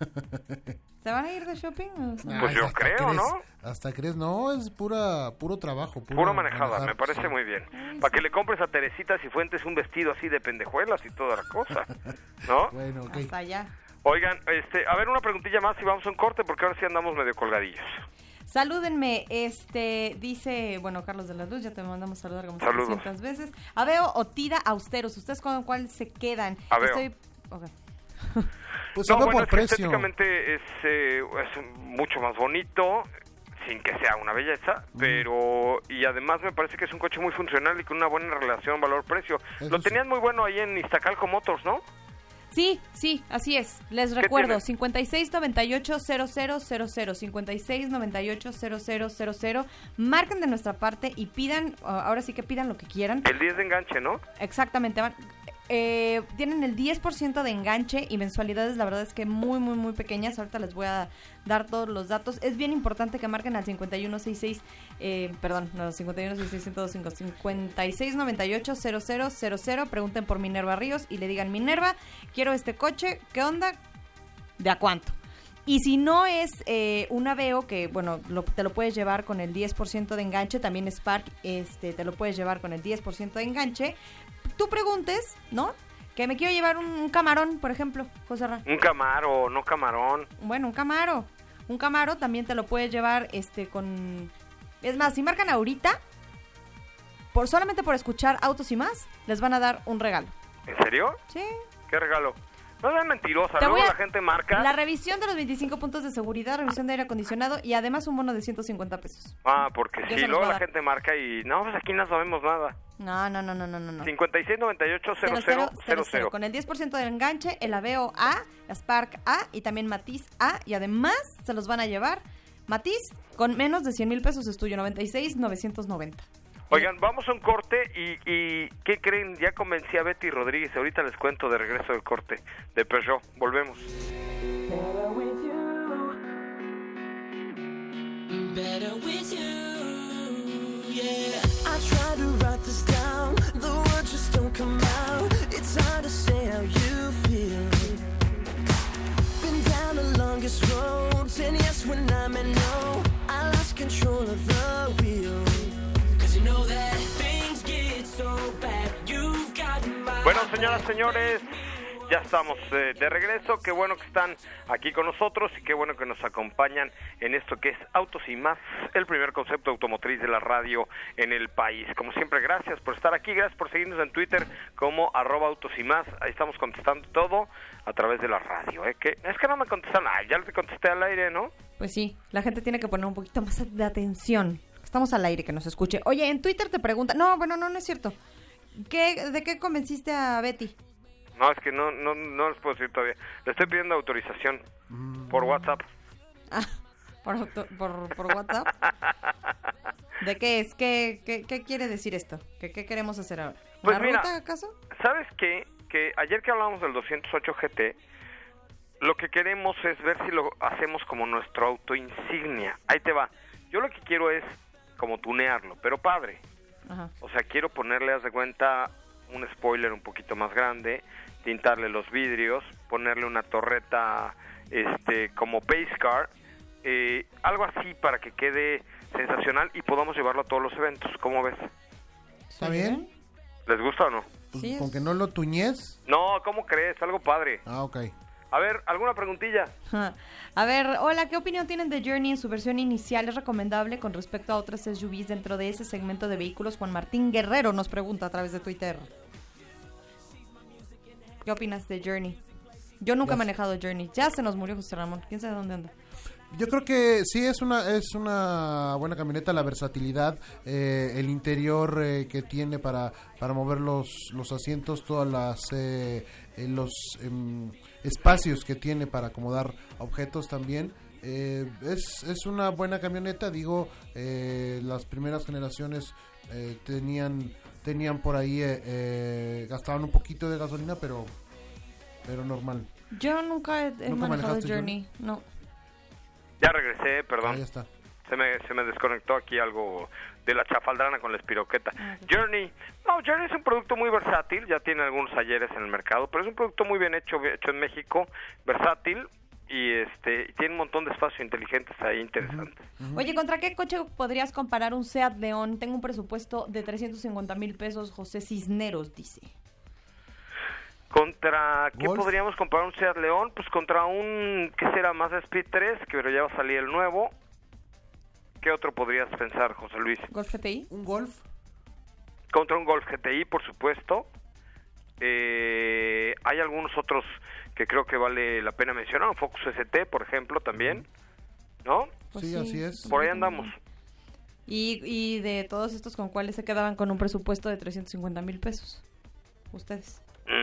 ¿Se van a ir de shopping? O sea? Pues Ay, yo hasta creo, crees, ¿no? Hasta crees, no, es pura puro trabajo. Pura Puro manejada, manejar, me parece sí. muy bien. Para que le compres a Teresita Cifuentes un vestido así de pendejuelas y toda la cosa, ¿no? Bueno, ok. Hasta allá. Oigan, este, a ver, una preguntilla más y vamos a un corte porque ahora sí andamos medio colgadillos. Salúdenme, este, dice, bueno, Carlos de la Luz, ya te mandamos saludar como Saludos. trescientas veces. Aveo o Tida Austeros, ¿ustedes con cuál se quedan? Aveo. Estoy... Okay. Pues No, sabe bueno, por es que precio. estéticamente es, eh, es mucho más bonito, sin que sea una belleza, pero, y además me parece que es un coche muy funcional y con una buena relación valor-precio. Eso Lo sí. tenían muy bueno ahí en Iztacalco Motors, ¿no? Sí, sí, así es. Les recuerdo, tiene? cincuenta y seis noventa y ocho cero cero cero cero, cincuenta y seis noventa y ocho cero cero cero cero. Marquen de nuestra parte y pidan, uh, ahora sí que pidan lo que quieran. El diez de enganche, ¿no? Exactamente, van, eh, tienen el diez por ciento de enganche y mensualidades, la verdad es que muy, muy, muy pequeñas. Ahorita les voy a dar todos los datos. Es bien importante que marquen al cincuenta y uno sesenta y seis, eh, perdón, no, cincuenta y uno sesenta y seis ciento veinticinco, cincuenta y seis noventa y ocho cero cero cero cero. Pregunten por Minerva Ríos y le digan, Minerva, quiero este coche, ¿qué onda? ¿De a cuánto? Y si no es eh, un Aveo, que bueno, lo, te lo puedes llevar con el diez por ciento de enganche, también Spark este, te lo puedes llevar con el diez por ciento de enganche, tú preguntes, ¿no? Que me quiero llevar un, un Camarón, por ejemplo, José Ra. Un Camaro, no Camarón. Bueno, un Camaro. Un Camaro también te lo puedes llevar este con... Es más, si marcan ahorita, por solamente por escuchar Autos y Más, les van a dar un regalo. ¿En serio? Sí. ¿Qué regalo? No seas mentirosa, Te luego voy a- la gente marca. La revisión de los veinticinco puntos de seguridad, revisión de aire acondicionado y además un bono de ciento cincuenta pesos. Ah, porque Yo sí, se los luego voy a la dar. gente marca y no, pues aquí no sabemos nada. No, no, no, no, no, no. no. cincuenta y seis noventa y ocho cero cero cero cero. Con el diez por ciento de enganche, el Aveo A, la Spark A y también Matiz A. Y además se los van a llevar Matiz con menos de cien mil pesos es tuyo, noventa y seis novecientos noventa. Oigan, vamos a un corte y, y ¿qué creen? Ya convencí a Betty Rodríguez, ahorita les cuento de regreso del corte de Peugeot. Volvemos. Better with you. Better with you. Yeah. I tried to write this down, the words just don't come out. It's hard to say how you feel. Been down the longest road, and yes when I'm in no, I lost control of the wheel. Bueno, señoras, señores, ya estamos eh, de regreso. Qué bueno que están aquí con nosotros y qué bueno que nos acompañan en esto que es Autos y Más, el primer concepto automotriz de la radio en el país. Como siempre, gracias por estar aquí, gracias por seguirnos en Twitter como arroba Autos y Más. Ahí estamos contestando todo a través de la radio. ¿eh? Que, es que no me contestan, ah, ya te contesté al aire, ¿no? Pues sí, la gente tiene que poner un poquito más de atención. Estamos al aire, que nos escuche. Oye, en Twitter te preguntan... No, bueno, no, no es cierto. ¿Qué, ¿De qué convenciste a Betty? No, es que no, no, no les puedo decir todavía. Le estoy pidiendo autorización mm. por WhatsApp. Ah, ¿por, auto, por, por WhatsApp? ¿De qué es? ¿Qué, qué, qué quiere decir esto? ¿Qué, ¿Qué queremos hacer ahora? ¿Una Pues mira, ruta, acaso? ¿Sabes qué? Que ayer que hablamos del doscientos ocho G T, lo que queremos es ver si lo hacemos como nuestro auto insignia. Ahí te va. Yo lo que quiero es como tunearlo, pero padre. Ajá. O sea, quiero ponerle, haz de cuenta, un spoiler un poquito más grande, tintarle los vidrios, ponerle una torreta este como pace car, eh, algo así para que quede sensacional y podamos llevarlo a todos los eventos. ¿Cómo ves? ¿Está bien? ¿Les gusta o no? Pues Sí. con que no lo tuñes. No, ¿cómo crees? Algo padre. Ah, ok. A ver, ¿alguna preguntilla? A ver, hola, ¿qué opinión tienen de Journey en su versión inicial? ¿Es recomendable con respecto a otras S U Vs dentro de ese segmento de vehículos? Juan Martín Guerrero nos pregunta a través de Twitter. ¿Qué opinas de Journey? Yo nunca he manejado Journey. Ya se nos murió José Ramón. ¿Quién sabe dónde anda? Yo creo que sí es una es una buena camioneta, la versatilidad, eh, el interior eh, que tiene para para mover los los asientos, todas las eh, eh, los eh, espacios que tiene para acomodar objetos también. Eh, es es una buena camioneta, digo, eh, las primeras generaciones eh, tenían tenían por ahí eh, eh, gastaban un poquito de gasolina, pero pero normal. Yo nunca he, he ¿Nunca manejado manejaste Journey, no. Ya regresé, perdón. Ahí está. Se me, se me desconectó aquí algo de la chafaldrana con la espiroqueta. Ah, Journey, no, Journey es un producto muy versátil, ya tiene algunos ayeres en el mercado, pero es un producto muy bien hecho, hecho en México, versátil y este tiene un montón de espacios inteligentes ahí interesantes. Uh-huh. Oye, ¿contra qué coche podrías comparar un Seat León? Tengo un presupuesto de trescientos cincuenta mil pesos, José Cisneros dice. ¿Contra qué Golf. podríamos comparar un Seat León? Pues contra un, ¿qué será? Mazda Speed tres, que pero ya va a salir el nuevo. ¿Qué otro podrías pensar, José Luis? ¿Golf G T I? Un Golf. Contra un Golf G T I, por supuesto. Eh, hay algunos otros que creo que vale la pena mencionar. Un Focus S T, por ejemplo, también. ¿No? Pues Sí, así es. Por ahí andamos. Y, y de todos estos, ¿con cuáles se quedaban con un presupuesto de trescientos cincuenta mil pesos? Ustedes.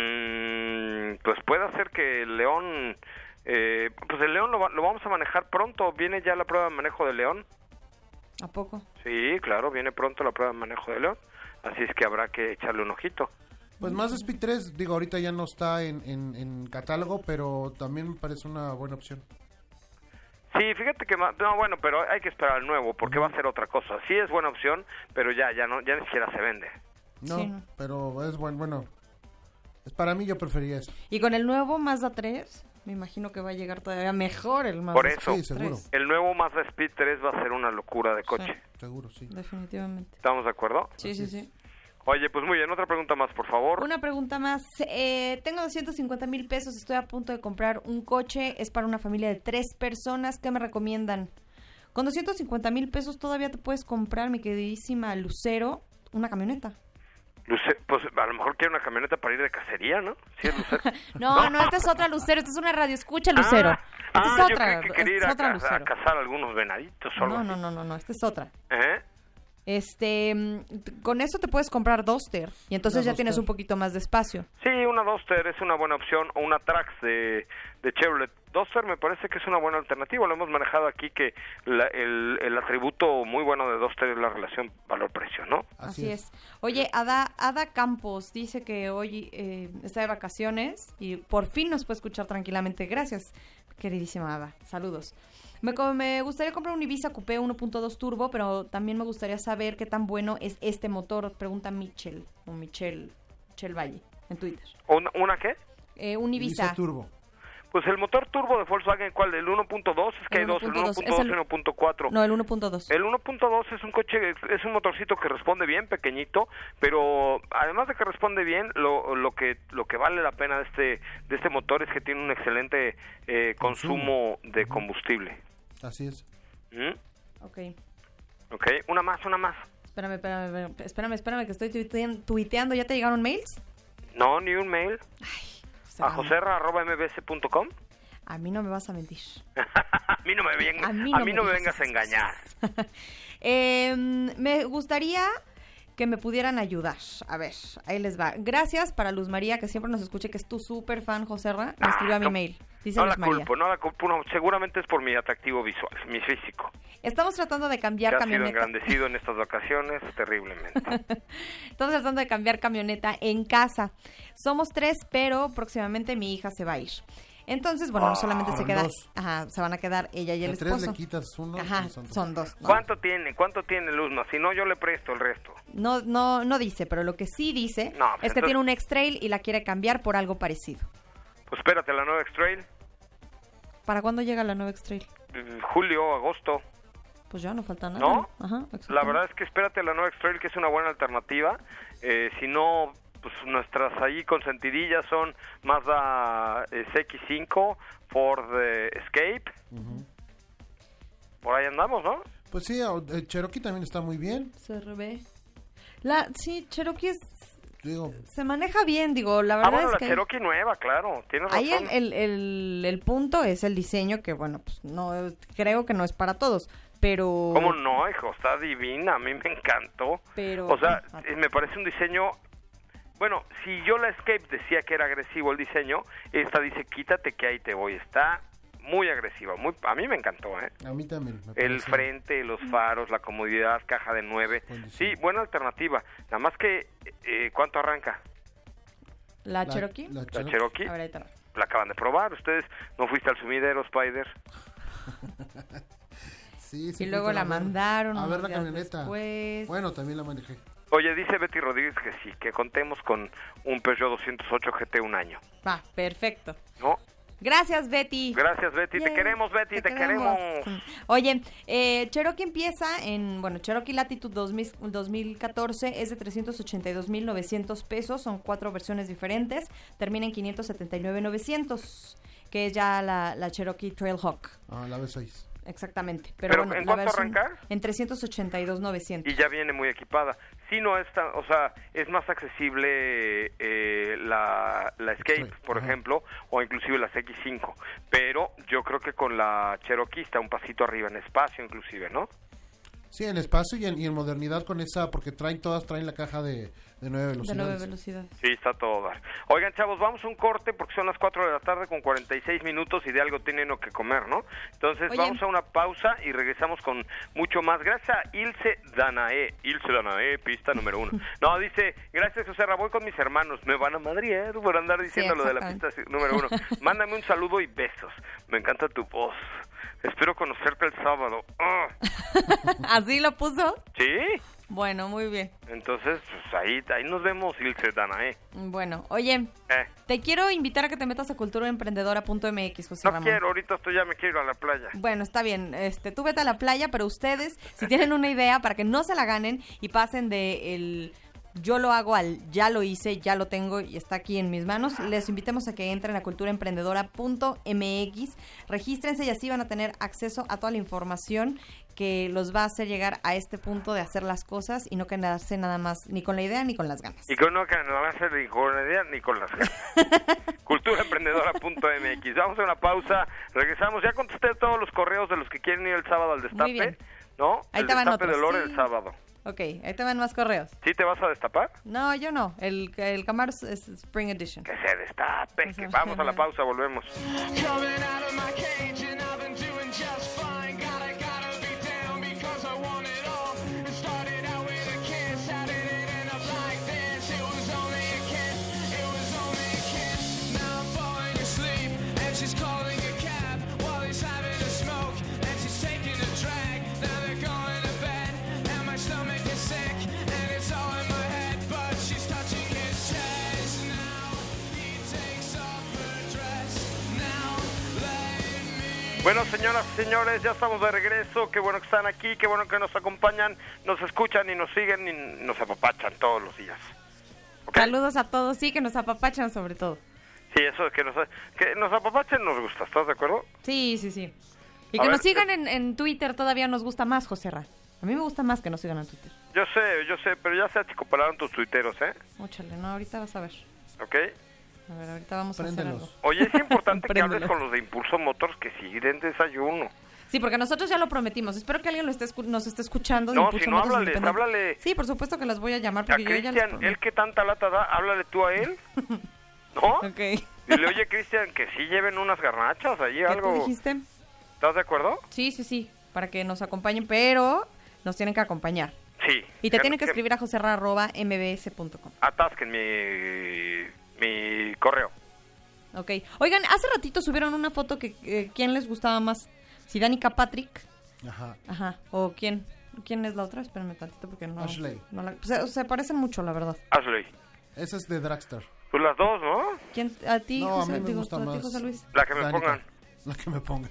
Mm, pues puede ser que el León... Eh, pues el León lo, va- lo vamos a manejar pronto. Viene ya la prueba de manejo del León. ¿A poco? Sí, claro, viene pronto la prueba de manejo de León. Así es que habrá que echarle un ojito. Pues Mazda Speed tres, digo, ahorita ya no está en, en, en catálogo, pero también me parece una buena opción. Sí, fíjate que... ma- No, bueno, pero hay que esperar al nuevo porque va a ser otra cosa. Sí es buena opción, pero ya ya no ya ni siquiera se vende. No, Sí, no. pero es buen, bueno. Es para mí, yo prefería eso. Y con el nuevo Mazda tres, me imagino que va a llegar todavía mejor el Mazda Por eso. Sí, seguro, tres. El nuevo Mazda Speed tres va a ser una locura de coche. seguro, sí. Definitivamente. ¿Estamos de acuerdo? Sí, sí, sí. Oye, pues muy bien, otra pregunta más, por favor. Una pregunta más. Eh, tengo doscientos cincuenta mil pesos, estoy a punto de comprar un coche, es para una familia de tres personas. ¿Qué me recomiendan? Con doscientos cincuenta mil pesos todavía te puedes comprar, mi queridísima Lucero, una camioneta. Luce- pues a lo mejor quiere una camioneta para ir de cacería, ¿no? Sí, es Lucero. No, no, esta es otra Lucero, esta es una radio, escucha Lucero. Ah, esta ah, es yo otra, creí que quería ir esta a, es otra ca- a Lucero. cazar algunos venaditos o algo No, así. no, no, no, no, esta es otra. ¿Eh? Este, mm, con eso te puedes comprar Duster y entonces Una ya tienes Duster. un poquito más de espacio. Sí, una Duster es una buena opción, o una Trax de, de Chevrolet. Duster me parece que es una buena alternativa, lo hemos manejado aquí, que la- el, el atributo muy bueno de Duster es la relación valor-precio, ¿no? Así, es. Oye, Ada, Ada Campos dice que hoy eh, está de vacaciones y por fin nos puede escuchar tranquilamente. Gracias, queridísima Ada. Saludos. Me, co- me gustaría comprar un Ibiza Coupé uno punto dos turbo, pero también me gustaría saber qué tan bueno es este motor. Pregunta Michelle, o Michelle, Michelle Valle, en Twitter. ¿Una, una qué? Eh, un Ibiza. Ibiza Turbo. Pues el motor turbo de Volkswagen, ¿cuál? ¿El uno punto dos? Es que El hay dos, el uno punto dos, uno punto dos es y el- uno punto cuatro. No, el uno punto dos. El uno punto dos es un coche, es un motorcito que responde bien, pequeñito, pero además de que responde bien, lo, lo que lo que vale la pena de este de este motor es que tiene un excelente eh, consumo de combustible. Así es. ¿Mm? Ok. Ok, una más, una más. Espérame, espérame, espérame, espérame, que estoy tuitean- tuiteando. ¿Ya te llegaron mails? No, ni un mail. O sea, A joserra arroba m b s punto com. A mí no me vas a mentir. A mí no me, venga- A mí a no mí me no me digas vengas a esas engañar. Eh, me gustaría que me pudieran ayudar. A ver, ahí les va. Gracias para Luz María, que siempre nos escuche, que es tu súper fan, Joserra. Me escribió a mi no, mail. Dice No Luz la María. culpo, no la culpo, no, seguramente es por mi atractivo visual, mi físico. Estamos tratando de Que cambiar ha sido camioneta. engrandecido en estas vacaciones terriblemente. Estamos tratando de cambiar camioneta en casa. Somos tres, pero próximamente mi hija se va a ir. Entonces, bueno, no solamente se Son queda, dos. ajá, se van a quedar ella y el De tres esposo. le quitas uno. Ajá, y son dos. son dos. ¿no? ¿Cuánto tiene? ¿Cuánto tiene Luzma? Si no, yo le presto el resto. No, no, no dice, pero lo que sí dice No, es que entonces- tiene un X-Trail y la quiere cambiar por algo parecido. Pues espérate, la nueva X-Trail, ¿Para cuándo llega la nueva X-Trail? eh, julio, agosto. Pues ya no falta nada. ¿No? Ajá, La exactamente. verdad es que espérate la nueva X-Trail, que es una buena alternativa. Eh, si no, pues nuestras ahí consentidillas son Mazda eh, C X cinco, Ford eh, Escape. Por ahí andamos, ¿no? Pues sí, el Cherokee también está muy bien. C R B. La, sí, Cherokee es- Digo, se maneja bien, digo, la Ah, verdad bueno, es la que... Cherokee nueva, claro, tienes razón. Ahí el, el, el, el punto es el diseño, que bueno, pues no, creo que no es para todos, pero... ¿Cómo no, hijo? Está divina, a mí me encantó. Pero- O sea, Ah. eh, me parece un diseño... Bueno, si yo la Escape decía que era agresivo el diseño, esta dice, quítate que ahí te voy. Está muy agresiva, muy, a mí me encantó, ¿eh? a mí también. me El parece- frente, los faros, la comodidad, caja de nueve. Buen Sí, diseño. buena alternativa. Nada más que, eh, ¿cuánto arranca? ¿La, la- Cherokee? la La Cherokee. Cherokee. A ver, ahí te va. La acaban de probar. Ustedes no fuiste al sumidero, Spider. Sí, sí, Y fui luego con la ver- mandaron A ver unos la días camioneta. después. Bueno, también la manejé. Oye, dice Betty Rodríguez que sí, que contemos con un Peugeot doscientos ocho G T un año. Va, perfecto. ¿No? Gracias, Betty. Gracias, Betty. Te Yay, queremos, Betty, te, queremos. Oye, eh, Cherokee empieza en, bueno, Cherokee Latitude dos mil, dos mil catorce es de trescientos ochenta y dos mil novecientos pesos, son cuatro versiones diferentes, termina en quinientos setenta y nueve mil novecientos, que es ya la, la Cherokee Trailhawk, Ah, la B seis. exactamente. Pero, ¿Pero bueno, en la cuánto versión- arranca? En trescientos ochenta y dos mil novecientos. Y ya viene muy equipada. Sí, no es tan, o sea, es más accesible eh, la, la Escape, Sí, por ajá. ejemplo, o inclusive la C X cinco. Pero yo creo que con la Cherokee está un pasito arriba en espacio, inclusive, ¿no? Sí, en espacio y en, y en modernidad con esa, porque traen todas, traen la caja de, de nueve De velocidades. nueve velocidades. Sí, está todo dar. Oigan, chavos, vamos a un corte porque son las cuatro de la tarde con cuarenta y seis minutos y de algo tienen uno que comer, ¿no? Entonces Oye. vamos a una pausa y regresamos con mucho más. Gracias a Ilse Danae. Ilse Danae, pista número uno. No, dice, gracias José Ra, voy con mis hermanos. Me van a madrear por andar diciendo lo de la pista número uno. Mándame un saludo y besos. Me encanta tu voz. Espero conocerte el sábado. Ah, ¿Así lo puso? ¿Sí? Bueno, muy bien. Entonces, pues ahí, ahí nos vemos, Ilse Danae. Bueno, oye, Eh. te quiero invitar a que te metas a culturaemprendedora punto m x, José No Ramón. quiero, ahorita estoy ya me quiero ir a la playa. Bueno, está bien. Este, tú vete a la playa, pero ustedes, si tienen una idea para que no se la ganen y pasen de el yo lo hago al ya lo hice, ya lo tengo y está aquí en mis manos, les invitemos a que entren a culturaemprendedora punto m x, regístrense y así van a tener acceso a toda la información que los va a hacer llegar a este punto de hacer las cosas y no quedarse nada más ni con la idea ni con las ganas. Y que no que no va a hacer ni con la idea ni con las ganas. culturaemprendedora punto m x. Vamos a una pausa, regresamos. Ya contesté todos los correos de los que quieren ir el sábado al destape, bien. ¿no? Ahí el te van destape otros, de Lore sí. el sábado. Ok, ahí te van más correos. ¿Sí te vas a destapar? No, yo no. El, el Camaro es- es Spring Edition. Que se destape. Eso. Que vamos a la pausa, volvemos. Coming out of my cage and I've been doing just fine. Gotta, gotta be down because I want it all. It started out with a kiss, how did it end up like this? It was only a kiss, it was only a kiss. Now I'm falling asleep and she's calling a cab while he's having a smoke and she's taking a drag. Now they're going to bed and my stomach is sick and it's all in my head, but she's touching his chest. Now he takes off her dress. Now Bueno, señoras y señores, ya estamos de regreso. Qué bueno que están aquí, qué bueno que nos acompañan, nos escuchan y nos siguen y nos apapachan todos los días. ¿Okay? Saludos a todos, sí, que nos apapachan sobre todo. Sí, eso de que nos, que nos apapachen nos gusta, ¿estás de acuerdo? Sí, sí, sí. Y A que ver, nos sigan eh, en, en Twitter todavía nos gusta más, José Ra. A mí me gusta más que nos sigan en Twitter. Yo sé, yo sé, pero ya se achicopalaron tus tuiteros, ¿eh? Óchale, no, ahorita vas a ver. ¿Ok? A ver, ahorita vamos a hacer Préndelos. algo. Oye, es importante que hables Préndelos. con los de Impulso Motors que sí den desayuno. Sí, porque nosotros ya lo prometimos. Espero que alguien lo esté escu- nos esté escuchando. de No, Impulso si no, Motors háblales, Independiente. háblale. Sí, por supuesto que las voy a llamar A porque yo ya les Cristian, prometo. él que tanta lata da, háblale tú a él. ¿No? Ok. Dile, oye, Cristian, que sí lleven unas garnachas ahí, ¿Qué algo. tú dijiste? ¿Estás de acuerdo? Sí, sí, sí. Para que nos acompañen, pero nos tienen que acompañar. Sí. Y te tienen que escribir a joserra arroba m b s punto com. Atasquen mi, mi correo. Ok. Oigan, hace ratito subieron una foto que eh, ¿quién les gustaba más? Si Danica Patrick. Ajá. Ajá. ¿O quién? ¿Quién es la otra? Espérenme tantito porque no... Ashley. no la- se, se parecen mucho, la verdad. Ashley. Esa es de Dragster. Pues las dos, ¿no? ¿Quién? ¿A ti, No, a José, mí me digo, gusta a ti, más. José Luis? La que me Danica. pongan. La que me ponga.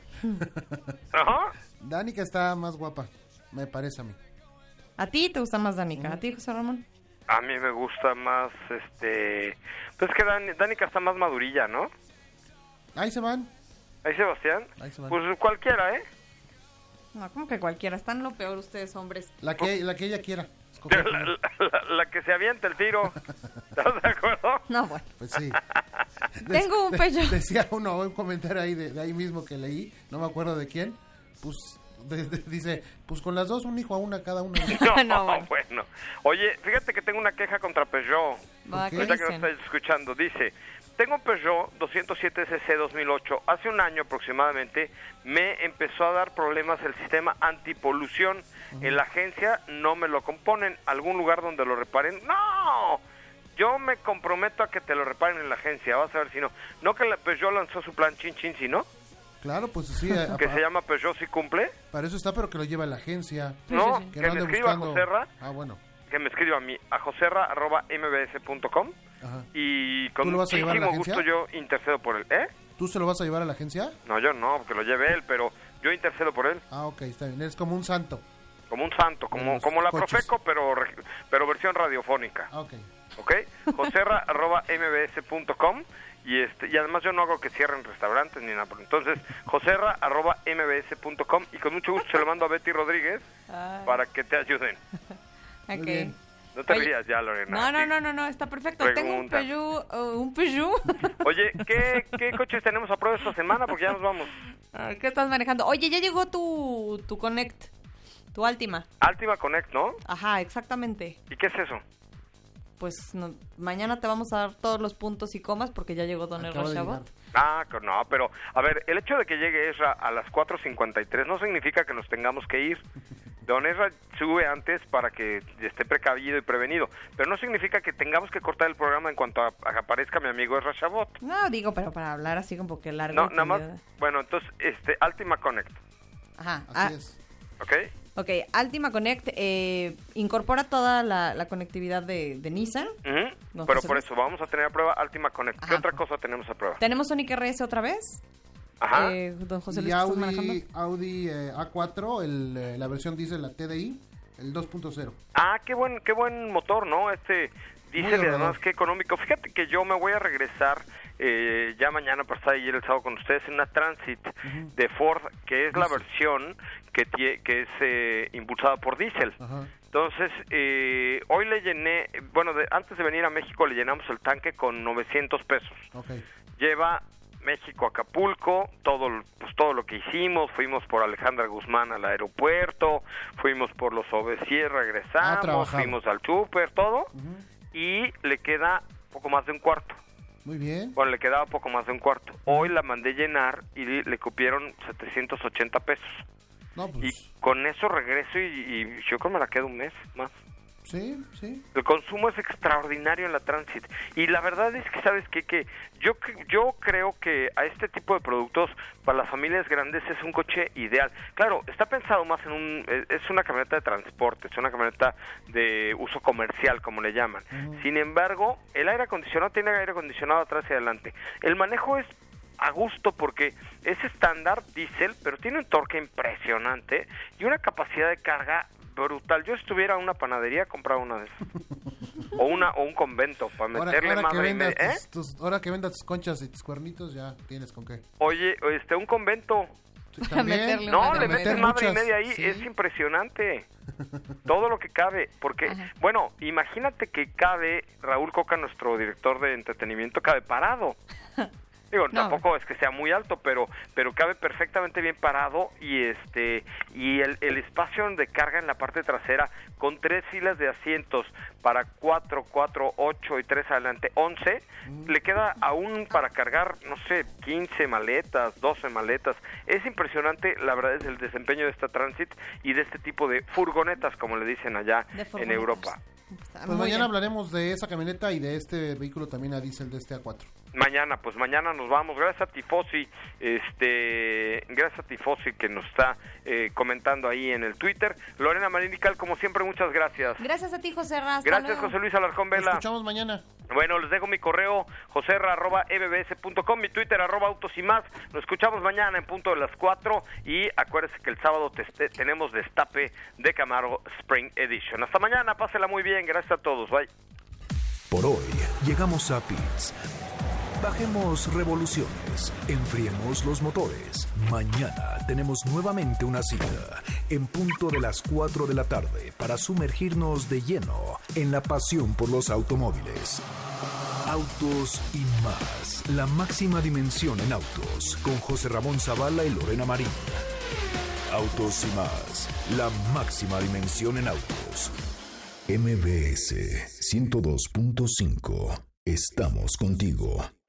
Ajá. Danica está más guapa, me parece a mí. ¿A ti te gusta más Danica? ¿A ti, José Ramón? A mí me gusta más, este... Pues que Dan- Danica está más madurilla, ¿no? Ahí se van. Ahí, Sebastián. Ahí se van. Pues cualquiera, ¿eh? No, como que cualquiera. Están lo peor ustedes, hombres. La que, la que ella quiera. escoger. La, la- la- la que se avienta el tiro. ¿Estás de acuerdo? No, bueno. Pues sí. Tengo un De- Peugeot. Decía uno, un comentario ahí de, de ahí mismo que leí, no me acuerdo de quién, pues de- de- dice, pues con las dos un hijo a una cada uno. No, No, bueno. bueno. Oye, fíjate que tengo una queja contra Peugeot. Va, qué? ¿qué Ahorita que nos dicen? estáis escuchando, dice, tengo un Peugeot doscientos siete C C dos mil ocho. Hace un año aproximadamente me empezó a dar problemas el sistema antipolución. En la agencia no me lo componen. ¿Algún lugar donde lo reparen? ¡No! Yo me comprometo a que te lo reparen en la agencia. Vas a ver si no. No que la Peugeot lanzó su plan chin chin, si no. Claro, pues sí, a- Que a- se llama Peugeot si cumple. para eso está, pero que lo lleva la agencia. Sí, No, sí, sí. que, no me ande escriba a buscando- Joserra. Ah, bueno. Que me escriba a mí, a joserra arroba m b s punto com. Ajá. Y con ¿Tú lo vas a llevar a la muchísimo gusto yo agencia? intercedo por él. ¿Eh? ¿Tú se lo vas a llevar a la agencia? No, yo no, porque lo lleve él, pero yo intercedo por él. Ah, ok, está bien. Eres como un santo. Como un santo, De como, los como la coches. Profeco, pero reg- pero versión radiofónica. Ah, ok. ¿Ok? joserra arroba m b s punto com. Y, este, y además yo no hago que cierren restaurantes ni nada. Entonces, joserra arroba m b s punto com. Y con mucho gusto se lo mando a Betty Rodríguez Ay, para que te ayuden. ok. Muy bien. No te Oye, rías ya, Lorena. No, no, Sí. no, no, no, está perfecto. Tengo un Pregunta. Peugeot, uh, un Peugeot. Oye, ¿qué, ¿qué coches tenemos a prueba esta semana? Porque ya nos vamos. Ah, ¿qué estás manejando? Oye, ya llegó tu, tu Connect, tu Altima. Altima Connect, ¿no? Ajá, exactamente. ¿Y qué es eso? Pues no- mañana te vamos a dar todos los puntos y comas porque ya llegó Don Acaba Erro de Chabot. Ah, que no, pero a ver, el hecho de que llegue Ezra a las cuatro cincuenta y tres no significa que nos tengamos que ir. Don Ezra sube antes para que esté precavido y prevenido, pero no significa que tengamos que cortar el programa en cuanto a, a aparezca mi amigo Ezra Chabot. No, digo, pero para hablar así como que largo. No, y nada más, tendido. bueno, entonces, este, Altima Connect, Ajá. Así ah, es. ¿ok? Ok, Altima Connect eh, incorpora toda la, la conectividad de, de Nissan. Ujú. No, Pero José por Luis. eso, vamos a tener a prueba Altima Connect. ¿Qué Ajá. otra cosa tenemos a prueba? Tenemos Sonic R S otra vez. Ajá. Eh, don José Y Luis, ¿qué estás manejando? Audi, Audi eh, A cuatro, el, eh, la versión diésel, la T D I, el dos punto cero. Ah, qué buen, qué buen motor, ¿no? Este dice Muy además ahorrador. que económico. Fíjate que yo me voy a regresar eh, ya mañana para estar ayer el sábado con ustedes en una Transit de Ford, que es la Diesel. versión que, tie- que es eh, impulsada por diésel. Ajá. Entonces, eh, hoy le llené, bueno, de- antes de venir a México le llenamos el tanque con novecientos pesos. Ok. Lleva México, Acapulco, todo, pues todo lo que hicimos, fuimos por Alejandra Guzmán al aeropuerto, fuimos por los O B C, Ha regresamos, trabajado. fuimos al súper, todo, Ujú. y le queda poco más de un cuarto. Muy bien. Bueno, le quedaba poco más de un cuarto. Hoy la mandé llenar y le le cupieron setecientos ochenta pesos. No, Y pues con eso regreso y, y yo creo que me la quedo un mes más. sí, sí. El consumo es extraordinario en la Transit. Y la verdad es que, ¿sabes qué? Que yo, cre- yo creo que a este tipo de productos, para las familias grandes, es un coche ideal. Claro, está pensado más en un... eh, es una camioneta de transporte, es una camioneta de uso comercial, como le llaman. Sin embargo, el aire acondicionado tiene aire acondicionado atrás y adelante. El manejo es a gusto porque es estándar diésel, pero tiene un torque impresionante y una capacidad de carga brutal. Yo si estuviera en una panadería, compraba una de esas. O una o un convento para meterle ahora, ahora madre que y media. vendas ¿Eh? tus, tus- ahora que vendas tus conchas y tus cuernitos, ya tienes con qué. Oye, este, un convento. Sí, también. meterle No, Para le meter metes madre y muchas, media ahí, sí. es impresionante. Todo lo que cabe, porque, Ajá. bueno, imagínate que cabe, Raúl Coca, nuestro director de entretenimiento, cabe parado. Digo, No. tampoco es que sea muy alto, pero pero cabe perfectamente bien parado y este y el, el espacio de carga en la parte trasera con tres filas de asientos para cuatro, cuatro, ocho y tres adelante, once, le queda aún para cargar, no sé, quince maletas, doce maletas. Es impresionante, la verdad, es el desempeño de esta Transit y de este tipo de furgonetas, como le dicen allá De en furgonetas. Europa. Está Pues muy mañana bien. hablaremos de esa camioneta y de este vehículo también a diésel de este A cuatro. Mañana, pues mañana nos vamos. Gracias a Tifosi, este, gracias a Tifosi que nos está eh, comentando ahí en el Twitter. Lorena Marinical, como siempre, muchas gracias. Gracias a ti, José Ra. hasta Gracias, luego. José Luis Alarcón Nos Vela. escuchamos mañana. Bueno, les dejo mi correo, joserra arroba e b b s punto com, mi Twitter, arroba autos y más. Nos escuchamos mañana en punto de las cuatro y acuérdense que el sábado te- te- tenemos destape de Camaro Spring Edition. Hasta mañana, pásela muy bien. Gracias a todos. Bye. Por hoy llegamos a Pits. Bajemos revoluciones, enfriemos los motores. Mañana tenemos nuevamente una cita en punto de las cuatro de la tarde para sumergirnos de lleno en la pasión por los automóviles. Autos y más, la máxima dimensión en autos, con José Ramón Zavala y Lorena Marín. Autos y más, la máxima dimensión en autos. M B S ciento dos punto cinco. Estamos contigo.